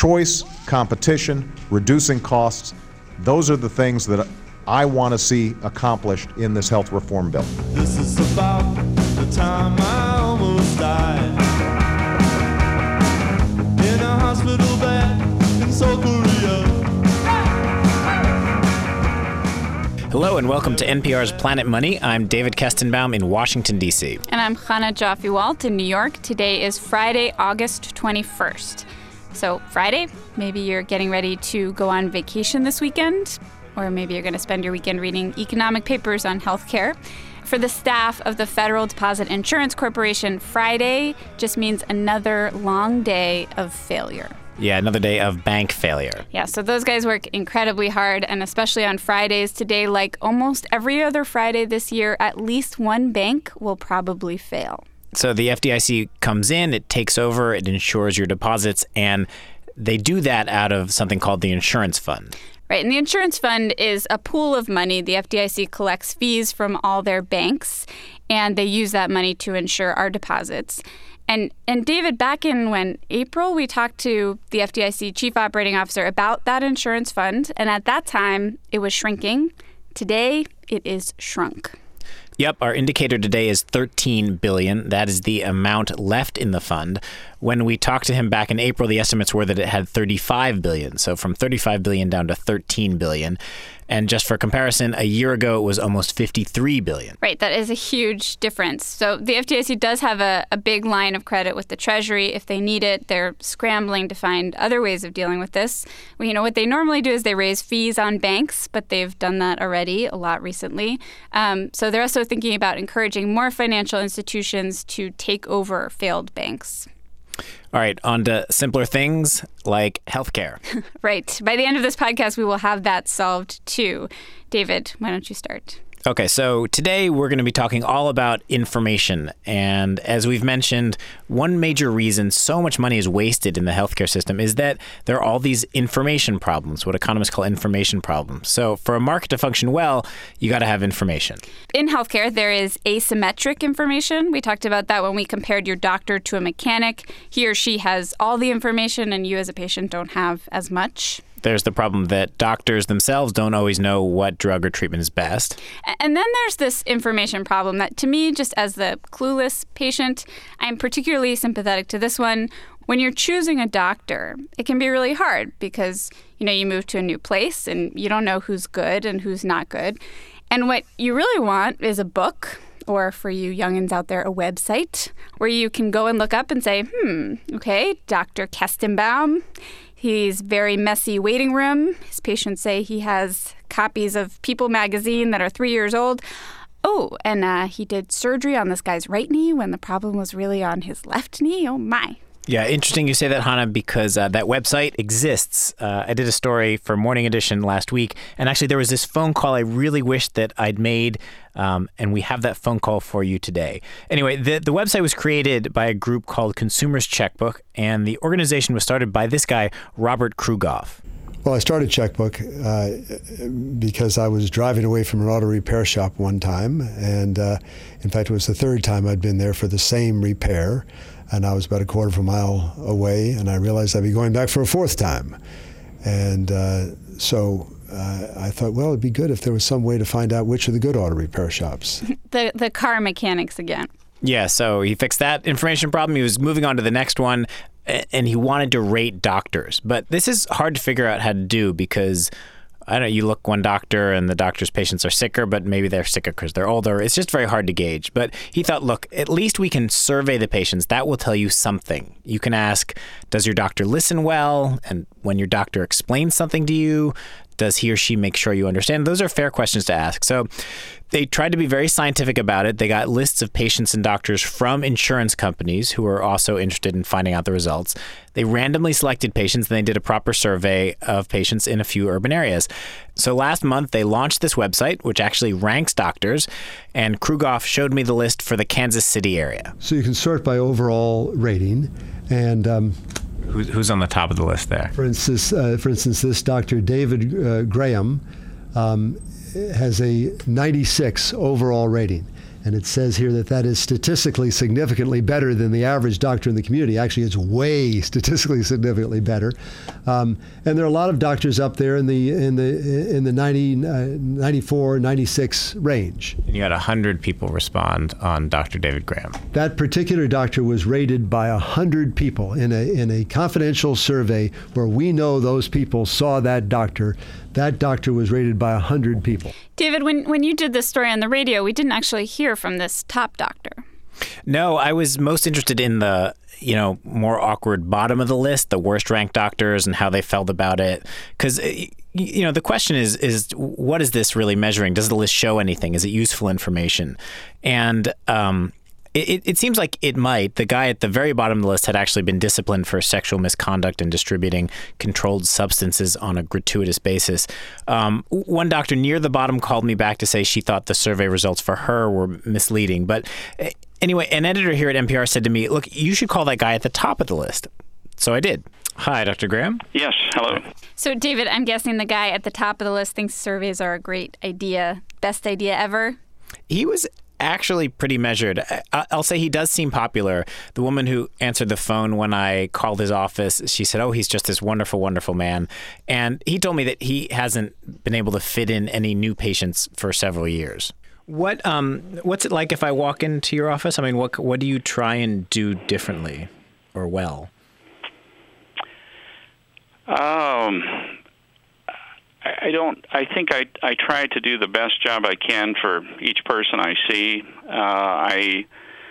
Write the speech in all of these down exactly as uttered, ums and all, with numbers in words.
choice, competition, reducing costs, those are the things that I want to see accomplished in this health reform bill. This is about the time I almost died in a hospital bed in South Korea. Hello and welcome to N P R's Planet Money. I'm David Kestenbaum in Washington, D C. And I'm Chana Joffe-Walt in New York. Today is Friday, August twenty-first. So Friday, maybe you're getting ready to go on vacation this weekend, or maybe you're going to spend your weekend reading economic papers on healthcare. For the staff of the Federal Deposit Insurance Corporation, Friday just means another long day of failure. Yeah, another day of bank failure. Yeah, so those guys work incredibly hard, and especially on Fridays today, like almost every other Friday this year, at least one bank will probably fail. So the F D I C comes in, it takes over, it insures your deposits, and they do that out of something called the insurance fund. Right, and the insurance fund is a pool of money. The F D I C collects fees from all their banks, and they use that money to insure our deposits. And and David, back in when April, we talked to the F D I C chief operating officer about that insurance fund, and at that time, it was shrinking. Today, it is shrunk. Yep, our indicator today is thirteen billion dollars. That is the amount left in the fund. When we talked to him back in April, the estimates were that it had thirty-five billion dollars. So from thirty-five billion dollars down to thirteen billion dollars. And just for comparison, a year ago, it was almost fifty-three billion dollars. Right, that is a huge difference. So the F D I C does have a, a big line of credit with the Treasury. If they need it, they're scrambling to find other ways of dealing with this. Well, you know, what they normally do is they raise fees on banks, but they've done that already a lot recently. Um, so they're also thinking about encouraging more financial institutions to take over failed banks. All right, on to simpler things like healthcare. Right. By the end of this podcast, we will have that solved too. David, why don't you start? Okay, so today we're going to be talking all about information. And as we've mentioned, one major reason so much money is wasted in the healthcare system is that there are all these information problems, what economists call information problems. So for a market to function well, you got to have information. In healthcare, there is asymmetric information. We talked about that when we compared your doctor to a mechanic. He or she has all the information, and you as a patient don't have as much. There's the problem that doctors themselves don't always know what drug or treatment is best. And then there's this information problem that, to me, just as the clueless patient, I'm particularly sympathetic to this one. When you're choosing a doctor, it can be really hard because, you know, you move to a new place and you don't know who's good and who's not good. And what you really want is a book, or for you youngins out there, a website where you can go and look up and say, hmm, okay, Doctor Kestenbaum. He's very messy waiting room. His patients say he has copies of People magazine that are three years old. Oh, and uh, he did surgery on this guy's right knee when the problem was really on his left knee. Oh, my. Yeah, interesting you say that, Hannah, because uh, that website exists. Uh, I did a story for Morning Edition last week, and actually there was this phone call I really wished that I'd made, um, and we have that phone call for you today. Anyway, the, the website was created by a group called Consumers Checkbook, and the organization was started by this guy, Robert Krugoff. Well, I started Checkbook uh, because I was driving away from an auto repair shop one time, and uh, in fact, it was the third time I'd been there for the same repair. And I was about a quarter of a mile away, and I realized I'd be going back for a fourth time. And uh, so uh, I thought, well, it'd be good if there was some way to find out which are the good auto repair shops. the the car mechanics again. Yeah, so he fixed that information problem. He was moving on to the next one, and he wanted to rate doctors. But this is hard to figure out how to do because, I don't know, you look one doctor and the doctor's patients are sicker, but maybe they're sicker because they're older. It's just very hard to gauge. But he thought, look, at least we can survey the patients. That will tell you something. You can ask, does your doctor listen well? And when your doctor explains something to you, does he or she make sure you understand? Those are fair questions to ask. So they tried to be very scientific about it. They got lists of patients and doctors from insurance companies who were also interested in finding out the results. They randomly selected patients, and they did a proper survey of patients in a few urban areas. So last month, they launched this website, which actually ranks doctors, and Krugoff showed me the list for the Kansas City area. So you can sort by overall rating, and um, Who's, who's on the top of the list there? For instance, uh, for instance, this Doctor David uh, Graham um, has a ninety-six overall rating. And it says here that that is statistically significantly better than the average doctor in the community. Actually, it's way statistically significantly better. Um, and there are a lot of doctors up there in the in the in the ninety, ninety-four, ninety-six range. And you had one hundred people respond on Doctor David Graham. That particular doctor was rated by one hundred people in a in a confidential survey where we know those people saw that doctor. That doctor was rated by one hundred people. David, when, when you did this story on the radio, we didn't actually hear from this top doctor. No, I was most interested in the, you know, more awkward bottom of the list, the worst ranked doctors and how they felt about it. Because, you know, the question is, is what is this really measuring? Does the list show anything? Is it useful information? And um, it, it seems like it might. The guy at the very bottom of the list had actually been disciplined for sexual misconduct and distributing controlled substances on a gratuitous basis. Um, one doctor near the bottom called me back to say she thought the survey results for her were misleading. But anyway, an editor here at N P R said to me, look, you should call that guy at the top of the list. So I did. Hi, Doctor Graham. Yes, hello. So, David, I'm guessing the guy at the top of the list thinks surveys are a great idea. Best idea ever? He was actually pretty measured. I'll say he does seem popular. The woman who answered the phone when I called his office, she said, oh, he's just this wonderful, wonderful man. And he told me that he hasn't been able to fit in any new patients for several years. What um, what's it like if I walk into your office? I mean, what what do you try and do differently or well? Um, I don't. I think I I try to do the best job I can for each person I see. Uh, I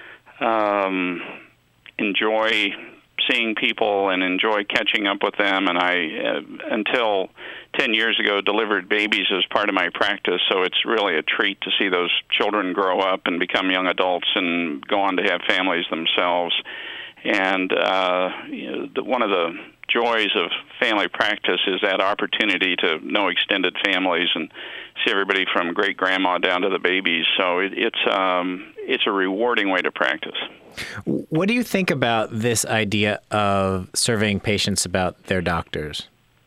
um, enjoy seeing people and enjoy catching up with them. And I, uh, until ten years ago, delivered babies as part of my practice. So it's really a treat to see those children grow up and become young adults and go on to have families themselves. And uh, you know, the, one of the joys of family practice is that opportunity to know extended families and see everybody from great grandma down to the babies. So it, it's um, it's a rewarding way to practice. What do you think about this idea of surveying patients about their doctors?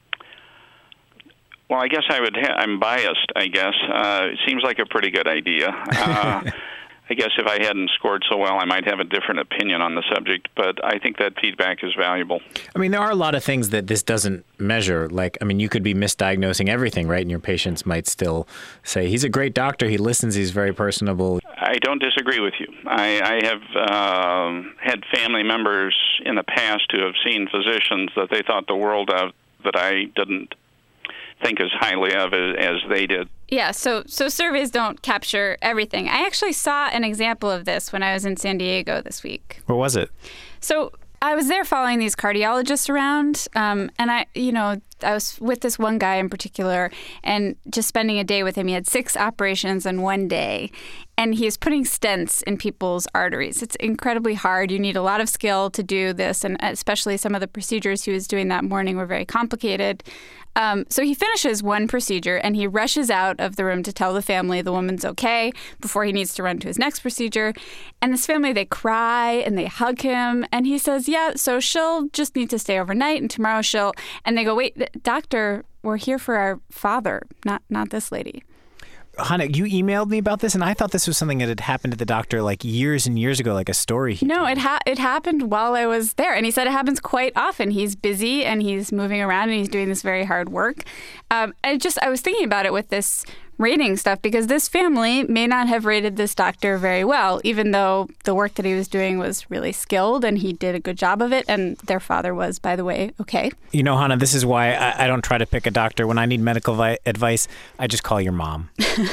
Well, I guess I would. Ha- I'm biased. I guess uh, it seems like a pretty good idea. Uh, I guess if I hadn't scored so well, I might have a different opinion on the subject, but I think that feedback is valuable. I mean, there are a lot of things that this doesn't measure. Like, I mean, you could be misdiagnosing everything, right? And your patients might still say, he's a great doctor, he listens, he's very personable. I don't disagree with you. I, I have um, had family members in the past who have seen physicians that they thought the world of that I didn't think as highly of as, as they did. Yeah, so so surveys don't capture everything. I actually saw an example of this when I was in San Diego this week. Where was it? So I was there following these cardiologists around, um, and I, you know, I was with this one guy in particular, and just spending a day with him. He had six operations in one day, and he is putting stents in people's arteries. It's incredibly hard. You need a lot of skill to do this, and especially some of the procedures he was doing that morning were very complicated. Um, so he finishes one procedure, and he rushes out of the room to tell the family the woman's okay before he needs to run to his next procedure. And this family, they cry and they hug him, and he says, yeah, so she'll just need to stay overnight, and tomorrow she'll... And they go, wait, doctor, we're here for our father, not not this lady. Hannah, you emailed me about this, and I thought this was something that had happened to the doctor like years and years ago, like a story. No, it ha- it happened while I was there, and he said it happens quite often. He's busy, and he's moving around, and he's doing this very hard work. Um, I just I was thinking about it with this rating stuff, because this family may not have rated this doctor very well, even though the work that he was doing was really skilled and he did a good job of it. And their father was, by the way, okay. You know, Hannah, this is why I, I don't try to pick a doctor. When I need medical vi- advice, I just call your mom.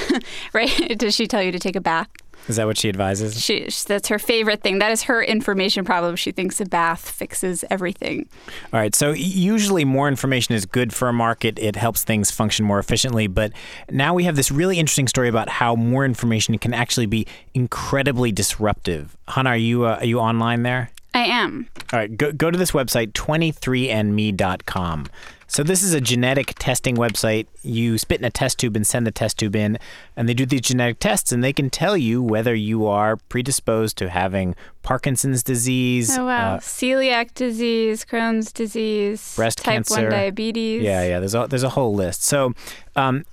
Right? Does she tell you to take a bath? Is that what she advises? She, that's her favorite thing. That is her information problem. She thinks a bath fixes everything. All right. So usually more information is good for a market. It helps things function more efficiently. But now we have this really interesting story about how more information can actually be incredibly disruptive. Hannah, are you uh, are you online there? I am. All right. Go, go to this website, twenty-three and me dot com. So this is a genetic testing website. You spit in a test tube and send the test tube in, and they do these genetic tests, and they can tell you whether you are predisposed to having Parkinson's disease. Oh, wow. Uh, Celiac disease, Crohn's disease, breast type cancer. one diabetes. Yeah, yeah. There's a, there's a whole list. So um,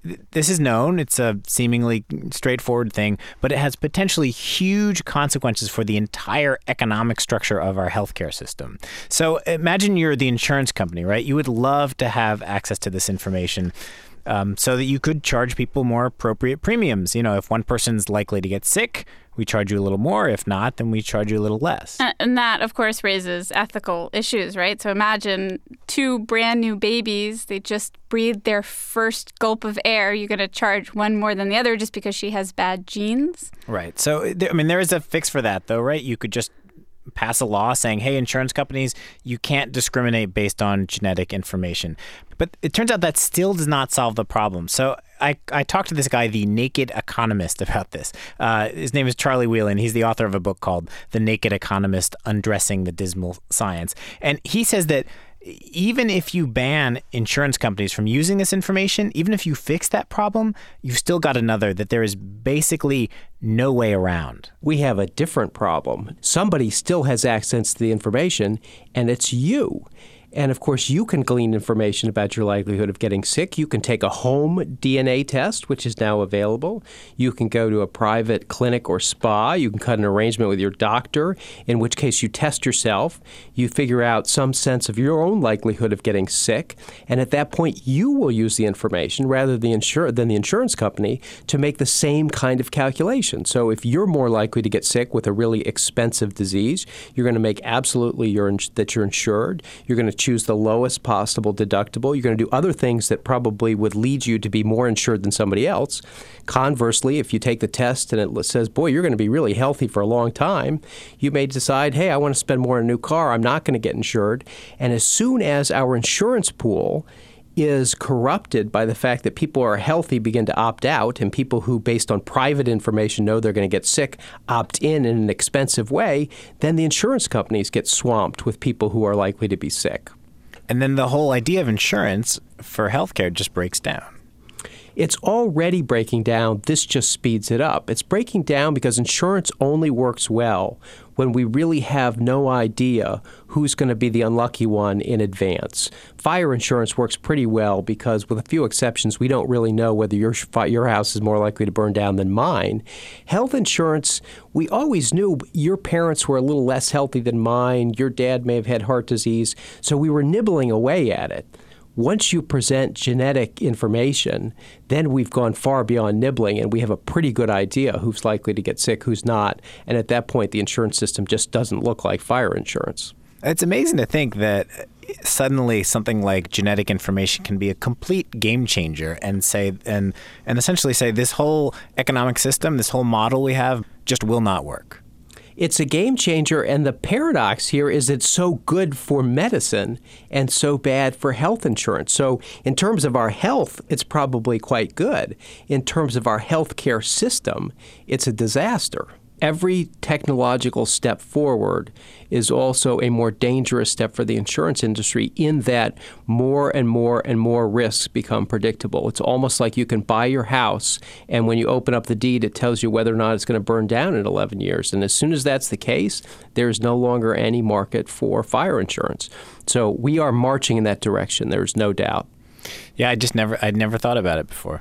th- this is known. It's a seemingly straightforward thing, but it has potentially huge consequences for the entire economic structure of our healthcare system. So imagine you're the insurance company, right? You would love to have access to this information. Um, so that you could charge people more appropriate premiums. You know, if one person's likely to get sick, we charge you a little more. If not, then we charge you a little less. And that, of course, raises ethical issues, right? So imagine two brand new babies. They just breathed their first gulp of air. You're going to charge one more than the other just because she has bad genes? Right. So, I mean, there is a fix for that, though, right? You could just pass a law saying, hey, insurance companies, you can't discriminate based on genetic information. But it turns out that still does not solve the problem. So I, I talked to this guy, the Naked Economist, about this. Uh, his name is Charlie Whelan. He's the author of a book called The Naked Economist, Undressing the Dismal Science. And he says that even if you ban insurance companies from using this information, even if you fix that problem, you've still got another, that there is basically no way around. We have a different problem. Somebody still has access to the information, and it's you. And of course, you can glean information about your likelihood of getting sick. You can take a home D N A test, which is now available. You can go to a private clinic or spa. You can cut an arrangement with your doctor, in which case you test yourself. You figure out some sense of your own likelihood of getting sick. And at that point, you will use the information rather than the, insur- than the insurance company to make the same kind of calculation. So if you're more likely to get sick with a really expensive disease, you're going to make absolutely your ins- that you're insured. You're going to choose the lowest possible deductible. You're going to do other things that probably would lead you to be more insured than somebody else. Conversely, if you take the test and it says, boy, you're going to be really healthy for a long time, you may decide, hey, I want to spend more on a new car. I'm not going to get insured. And as soon as our insurance pool is corrupted by the fact that people who are healthy begin to opt out, and people who, based on private information, know they're going to get sick, opt in in an expensive way, then the insurance companies get swamped with people who are likely to be sick. And then the whole idea of insurance for healthcare just breaks down. It's already breaking down. This just speeds it up. It's breaking down because insurance only works well when we really have no idea who's going to be the unlucky one in advance. Fire insurance works pretty well because, with a few exceptions, we don't really know whether your your house is more likely to burn down than mine. Health insurance, we always knew your parents were a little less healthy than mine. Your dad may have had heart disease, so we were nibbling away at it. Once you present genetic information, then we've gone far beyond nibbling, and we have a pretty good idea who's likely to get sick, who's not. And at that point, the insurance system just doesn't look like fire insurance. It's amazing to think that suddenly something like genetic information can be a complete game changer and say and and essentially say this whole economic system, this whole model we have just will not work. It's a game changer, and the paradox here is it's so good for medicine and so bad for health insurance. So in terms of our health, it's probably quite good. In terms of our healthcare system, it's a disaster. Every technological step forward is also a more dangerous step for the insurance industry, in that more and more and more risks become predictable. It's almost like you can buy your house, and when you open up the deed, it tells you whether or not it's going to burn down in eleven years. And as soon as that's the case, there's no longer any market for fire insurance. So we are marching in that direction. There's no doubt. Yeah, I just never, I'd never thought about it before.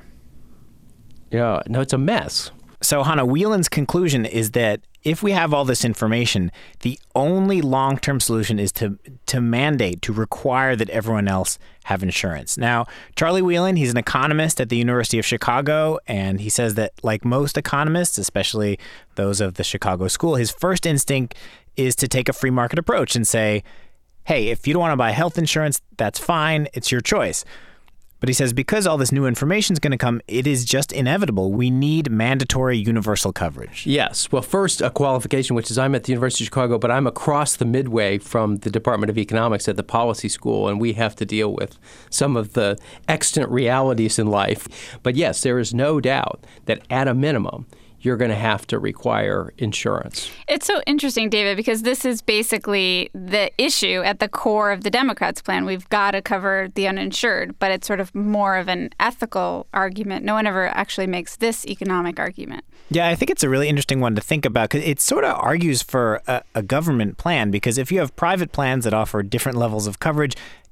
Yeah, no, it's a mess. So, Hannah, Whelan's conclusion is that if we have all this information, the only long-term solution is to to mandate, to require that everyone else have insurance. Now, Charlie Whelan, he's an economist at the University of Chicago, and he says that, like most economists, especially those of the Chicago School, his first instinct is to take a free market approach and say, hey, if you don't want to buy health insurance, that's fine. It's your choice. But he says because all this new information is going to come, it is just inevitable. We need mandatory universal coverage. Yes. Well, first, a qualification, which is I'm at the University of Chicago, but I'm across the midway from the Department of Economics at the Policy School, and we have to deal with some of the extant realities in life. But yes, there is no doubt that at a minimum, you're going to have to require insurance. It's so interesting, David, because this is basically the issue at the core of the Democrats' plan. We've got to cover the uninsured, but it's sort of more of an ethical argument. No one ever actually makes this economic argument. Yeah, I think it's a really interesting one to think about, because it sort of argues for a, a government plan, because if you have private plans that offer different levels of coverage,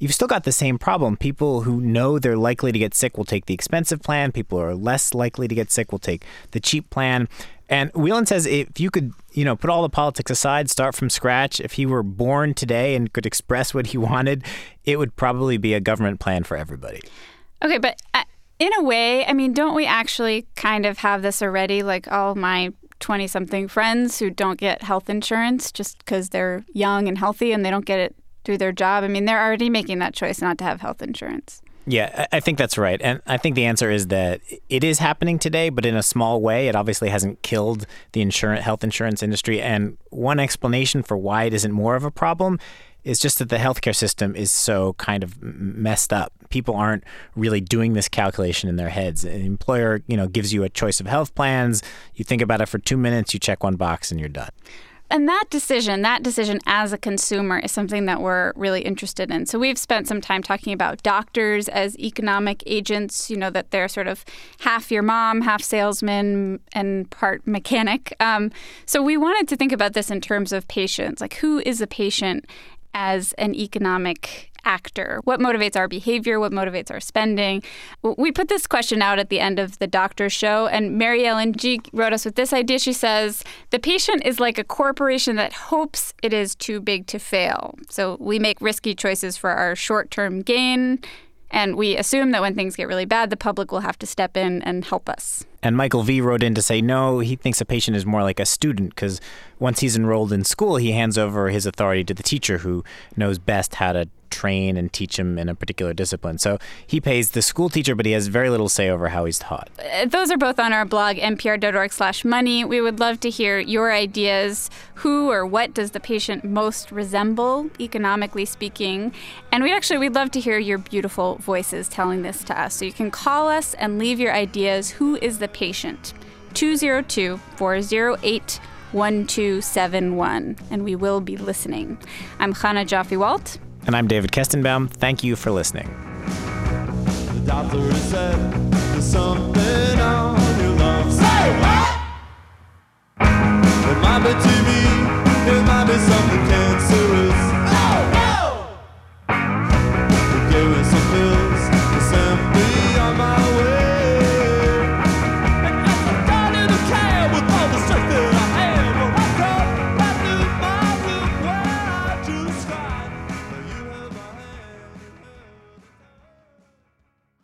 you've still got the same problem. People who know they're likely to get sick will take the expensive plan. People who are less likely to get sick will take the cheap plan. And Whelan says if you could, you know, put all the politics aside, start from scratch, if he were born today and could express what he wanted, it would probably be a government plan for everybody. Okay, but uh, in a way, I mean, don't we actually kind of have this already? Like all my twenty-something friends who don't get health insurance just because they're young and healthy and they don't get it through their job. I mean, they're already making that choice not to have health insurance. Yeah, I think that's right. And I think the answer is that it is happening today, but in a small way. It obviously hasn't killed the insurance, health insurance industry. And one explanation for why it isn't more of a problem is just that the healthcare system is so kind of messed up. People aren't really doing this calculation in their heads. An employer, you know, gives you a choice of health plans. You think about it for two minutes, you check one box, and you're done. And that decision, that decision as a consumer is something that we're really interested in. So we've spent some time talking about doctors as economic agents, you know, that they're sort of half your mom, half salesman, and part mechanic. Um, so we wanted to think about this in terms of patients. Like, who is a patient as an economic actor? What motivates our behavior? What motivates our spending? We put this question out at the end of the Doctor Show, and Mary Ellen G. wrote us with this idea. She says, the patient is like a corporation that hopes it is too big to fail. So we make risky choices for our short-term gain, and we assume that when things get really bad, the public will have to step in and help us. And Michael V. wrote in to say, no, he thinks a patient is more like a student because once he's enrolled in school, he hands over his authority to the teacher who knows best how to train and teach him in a particular discipline. So he pays the school teacher, but he has very little say over how he's taught. Those are both on our blog, npr.org slash money. We would love to hear your ideas. Who or what does the patient most resemble, economically speaking? And we actually, we'd love to hear your beautiful voices telling this to us. So you can call us and leave your ideas. Who is the patient? two oh two, four oh eight, one two seven one. And we will be listening. I'm Chana Joffe-Walt. And I'm David Kestenbaum. Thank you for listening. The doctor said there's something on your lungs. Say what? It might be too